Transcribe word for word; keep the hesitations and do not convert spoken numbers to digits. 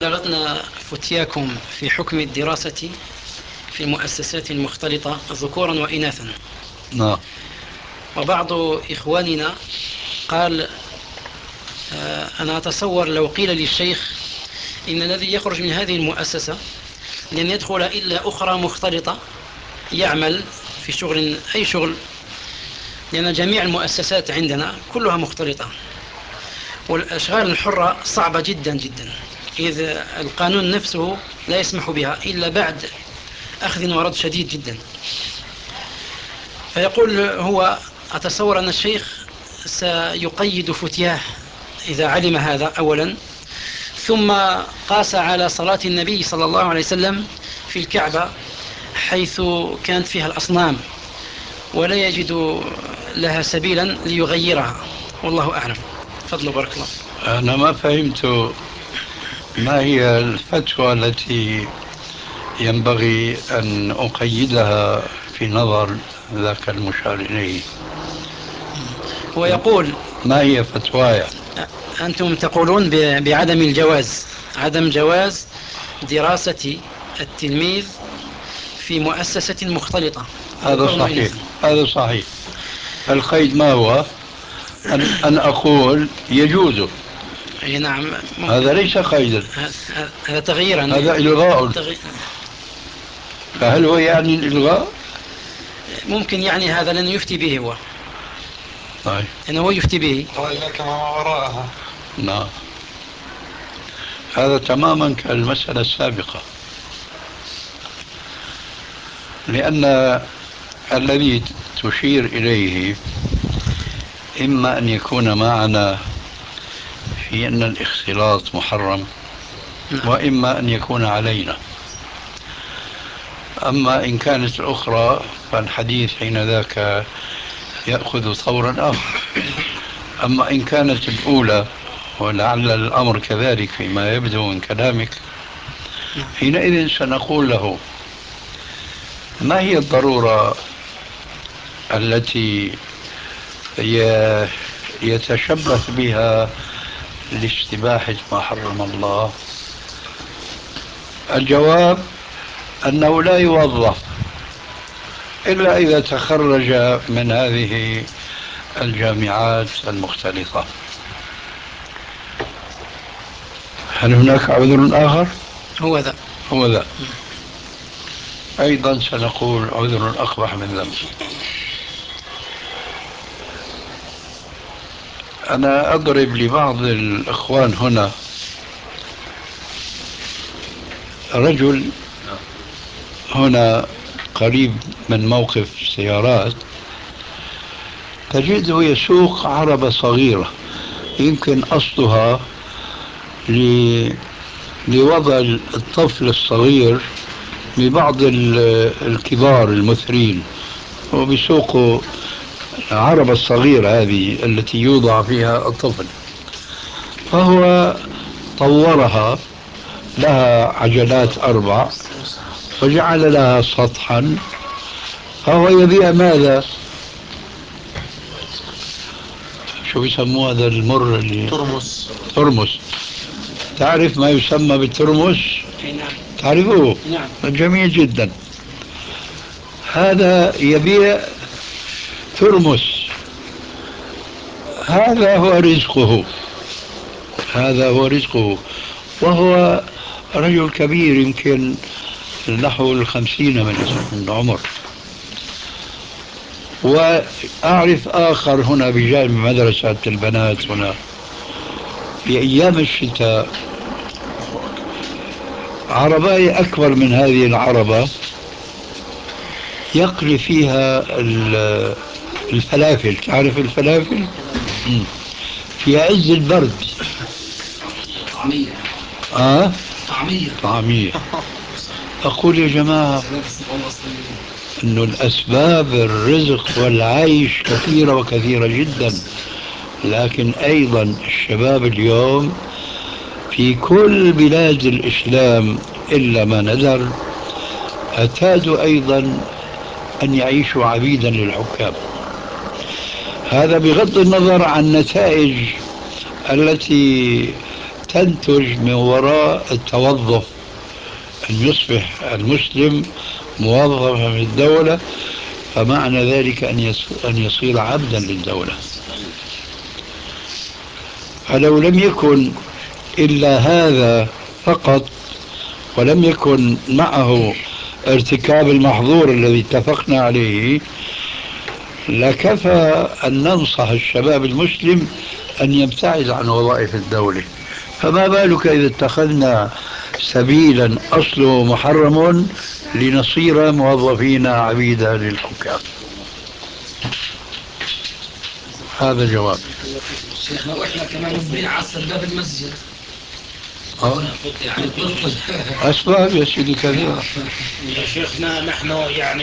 بلغتنا فتياكم في حكم الدراسة في المؤسسات المختلطة ذكورا وإناثا. نعم. وبعض إخواننا قال آه، أنا أتصور لو قيل للشيخ إن الذي يخرج من هذه المؤسسة لن يدخل إلا أخرى مختلطة يعمل في شغل أي شغل، لأن جميع المؤسسات عندنا كلها مختلطة، والأشغال الحرة صعبة جدا جدا، إذ القانون نفسه لا يسمح بها إلا بعد أخذ ورد شديد جدا. فيقول هو أتصور أن الشيخ سيقيد فتياه إذا علم هذا أولا، ثم قاس على صلاة النبي صلى الله عليه وسلم في الكعبة حيث كانت فيها الأصنام ولا يجد لها سبيلا ليغيرها، والله أعلم. فضل بارك الله. أنا ما فهمت ما هي الفتوى التي ينبغي أن أقيدها في نظر ذاك المشار إليه. هو يقول ما هي فتوايا؟ أنتم تقولون بعدم الجواز، عدم جواز دراسة التلميذ في مؤسسة مختلطة. هذا صحيح، هذا صحيح. القيد ما هو؟ أن, أن أقول يجوز. أي نعم. هذا ليس قيدا، هذا تغييرا، هذا إلغاء. تغي... فهل هو يعني الإلغاء؟ ممكن يعني هذا لن يفتي به هو. طيب. لأنه هو يفتي به. وإليك ما وراءها. نعم. هذا تماما كالمسألة السابقة، لأن الذي تشير إليه إما أن يكون معنا في أن الاختلاط محرم، نعم. وإما أن يكون علينا. أما إن كانت الأخرى فالحديث حين ذاك يأخذ طورا آخر. أما إن كانت الأولى، ولعل الأمر كذلك فيما يبدو من كلامك، حينئذ سنقول له ما هي الضرورة التي يتشبث بها لاستباحة ما حرم الله؟ الجواب أنه لا يوظف إلا إذا تخرج من هذه الجامعات المختلطة. هل هناك عذر آخر؟ هو ذا هو ذا. أيضا سنقول عذر أقبح من ذنب. أنا أضرب لبعض الإخوان هنا رجل هنا قريب من موقف سيارات، تجده يسوق عربة صغيرة يمكن أصلها لوضع الطفل الصغير لبعض الكبار المثرين، وبيسوقوا العربة الصغيرة هذه التي يوضع فيها الطفل، فهو طورها، لها عجلات أربع وجعل لها سطحا، فهو يبيع ماذا؟ شو يسموه هذا المر اللي ترمس. ترمس. تعرف ما يسمى بالترمس؟ نعم. تعرفه؟ نعم. جميل جدا. هذا يبيع ترمس، هذا هو رزقه، هذا هو رزقه، وهو رجل كبير يمكن نحو الخمسين من العمر. وأعرف آخر هنا بجانب مدرسة البنات هنا في أيام الشتاء عرباية أكبر من هذه العربة يقلي فيها الفلافل. تعرف الفلافل؟ في عز البرد. طعمية. آه؟ طعمية. طعمية. أقول يا جماعة أن الأسباب الرزق والعيش كثيرة وكثيرة جدا، لكن أيضا الشباب اليوم في كل بلاد الإسلام إلا ما ندر اعتادوا أيضا أن يعيشوا عبيدا للحكام. هذا بغض النظر عن النتائج التي تنتج من وراء التوظف أن يصبح المسلم موظفا في الدولة، فمعنى ذلك أن أن يصير عبدا للدولة. فلو لم يكن إلا هذا فقط، ولم يكن معه ارتكاب المحظور الذي اتفقنا عليه، لكفى أن ننصح الشباب المسلم أن يبتعد عن وظائف الدولة. فما بالك إذا اتخذنا سبيلا أصله محرم لنصير موظفين عبيدا للحكام؟ هذا جواب. شيخنا واحنا كمان مفضين عصر باب المسجد. أه؟ يعني أسباب يا سيدي كثيرة. يا شيخنا نحن يعني